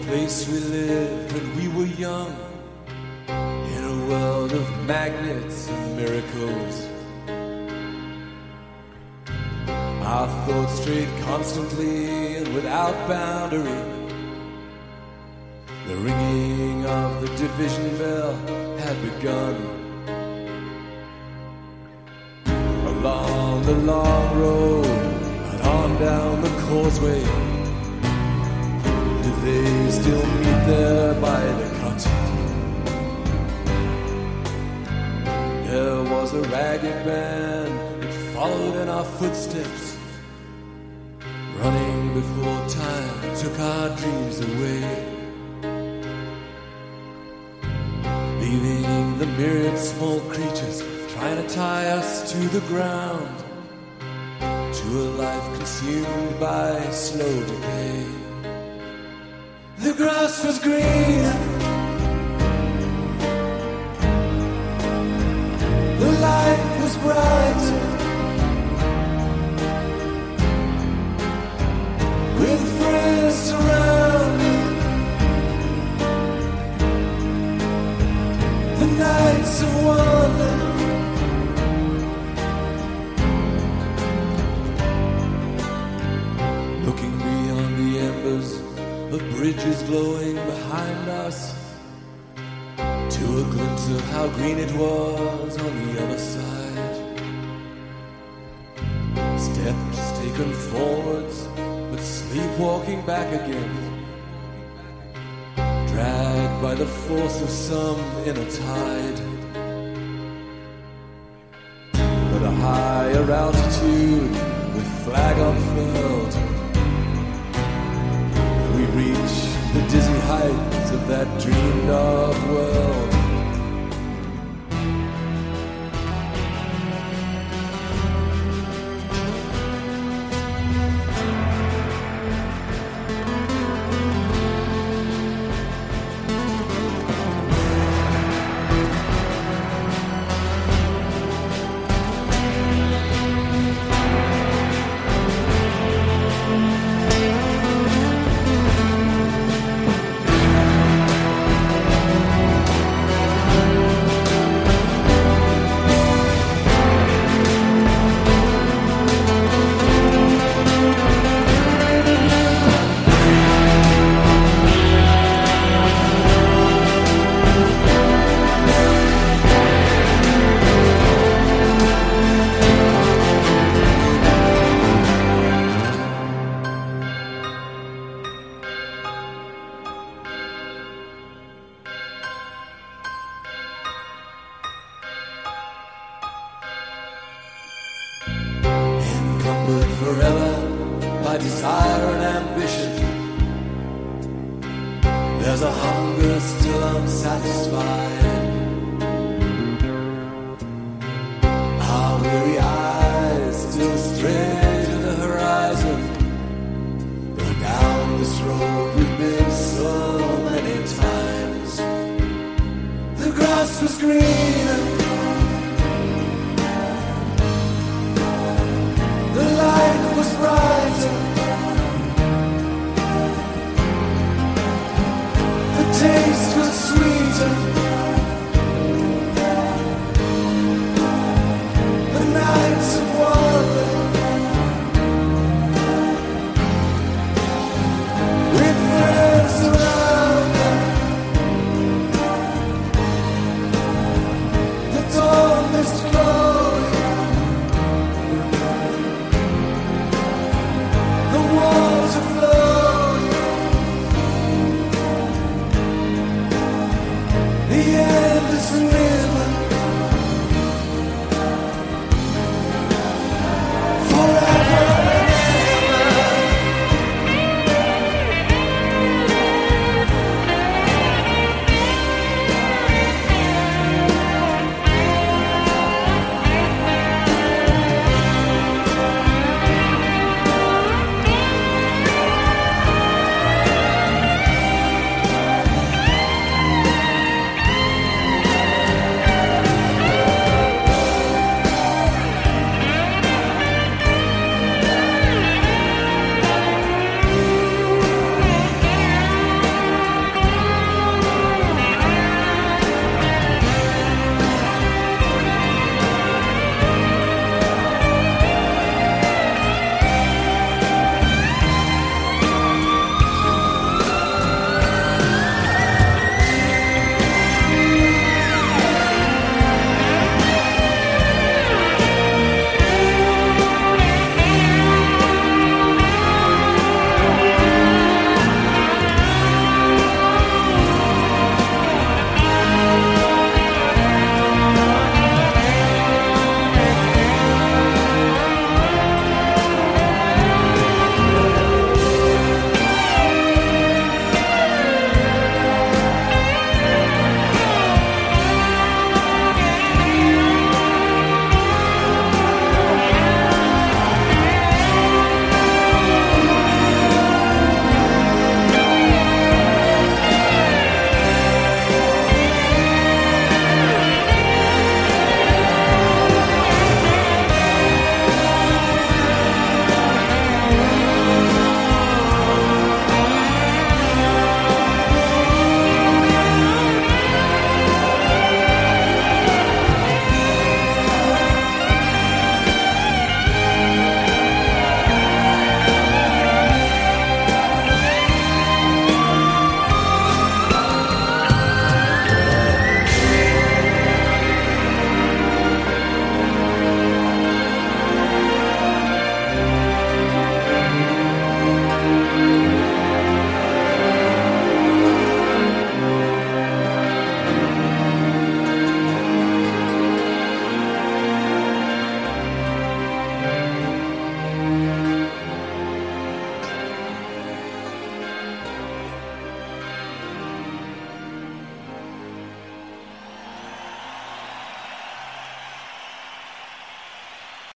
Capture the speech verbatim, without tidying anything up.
place we lived when we were young, in a world of magnets and miracles. Our thoughts strayed constantly and without boundary. The ringing of the division bell had begun. Along the long road and on down the causeway, do they still meet there by the cut? There was a ragged band that followed in our footsteps, running before time took our dreams away, leaving the myriad small creatures trying to tie us to the ground, to a life consumed by slow decay. The grass was green, the light was bright, with friends surrounding. The nights of wonder, looking beyond the embers of bridges glowing behind us, to a glimpse of how green it was on the other side. Steps taken forwards, but sleepwalking back again, dragged by the force of some inner tide. At a higher altitude, with flag unfurled, we reach the dizzy heights of that dreamed of world. Forever by desire and ambition, there's a hunger still unsatisfied. Our weary eyes still stray to the horizon, but down this road we've been so many times. The grass was green, the light was brighter, the taste was sweeter, the nights of wonder, with friends around us, the dawn mist glowing, water flowing, the endless